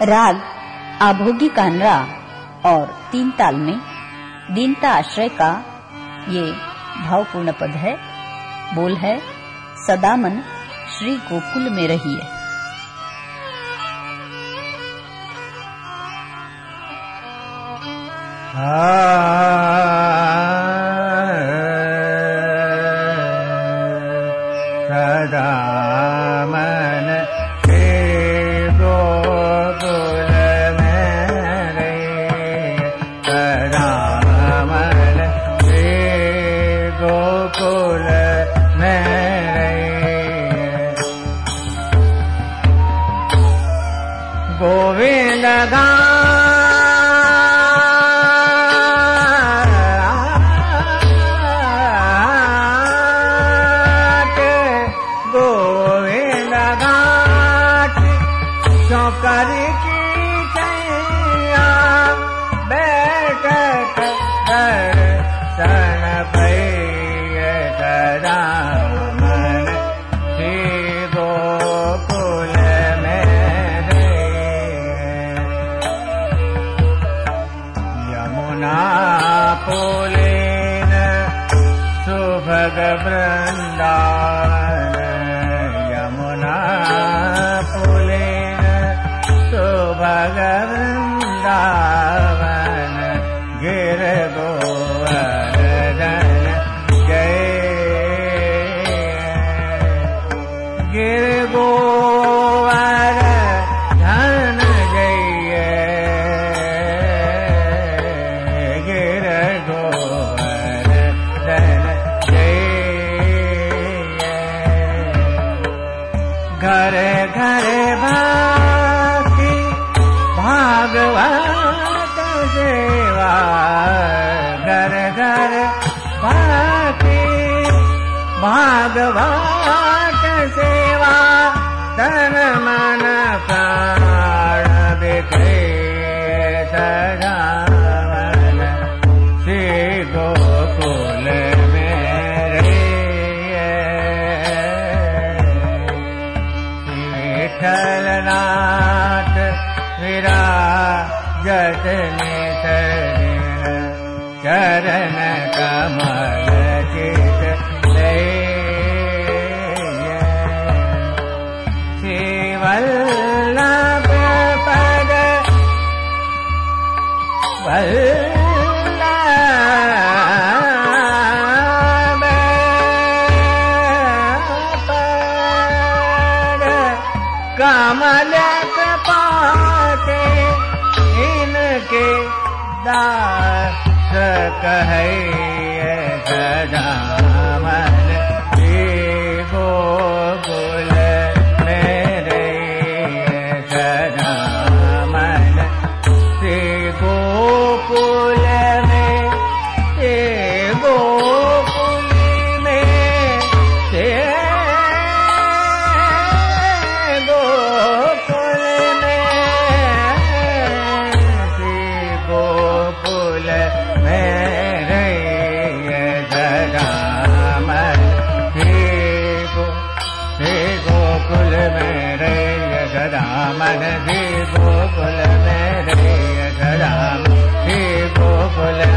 राग आभोगी कानरा और तीन ताल में दीनता आश्रय का ये भावपूर्ण पद है। बोल है सदा मन श्री गोकुल में रहिए। सदा मन श्री गोकुल में रहिए, सदा मन श्री गोकुल में रहिए। गोविंद करी की छैया बैठक दर्शन भइए, सदा मन श्री गोकुल में रहिए। यमुना पुलिन सुभग वृंदावन, यमुना सुभग वृंदावन, गिर गोवर्धन जय, गिर गोवर्धन जय, गिर गोवर्धन जय। घर घर भागवत सेवा, घर घर भाती भागवत सेवा, तन मन प्राण बिखे, सदा मन श्री गोकुल में रहिए। विठलनाथ विराजत नितदिन, चरण कमल चित लइए। श्री वल्लभ पद वल्लभ पद कमल पाते, इनके दास कहिए, सदा मन श्री गोकुल में रहिए, सदा मन श्री गोकुल में, श्री गोकुल में, श्री मन श्री गोकुल में रहिए, सदा श्री गोकुल